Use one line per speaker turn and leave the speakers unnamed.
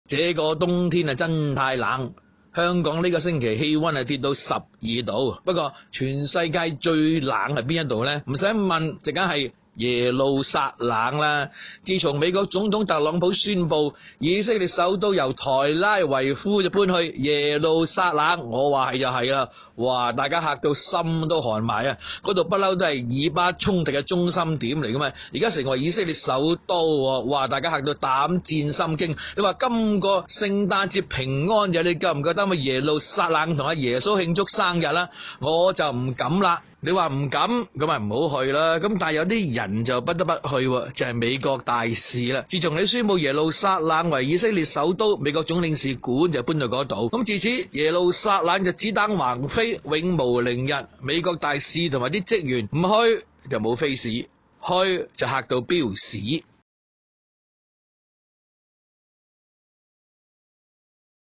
這個冬天真太冷。香港呢個星期氣溫跌到12度，不過全世界最冷係邊一度呢？唔使問，就梗係耶路撒冷啦。自從美國總統特朗普宣布以色列首都由台拉維夫就搬去耶路撒冷，我話係就係啦。哇！大家嚇到心都寒埋啊！嗰度不嬲都係以巴衝突嘅中心點嚟噶嘛，而家成為以色列首都喎。哇！大家嚇到膽戰心驚。你話今個聖誕節平安日，你夠唔夠膽去耶路撒冷同阿耶穌慶祝生日啦？我就唔敢啦。你話唔敢，咁咪唔好去啦。咁但係有啲人就不得不去，就係美國大使啦。自從你宣布耶路撒冷為以色列首都，美國總領事館就搬到嗰度。咁自此耶路撒冷就子彈橫飛，永無寧日。美國大使同埋啲職員唔去就冇飛士，去就嚇到飆屎。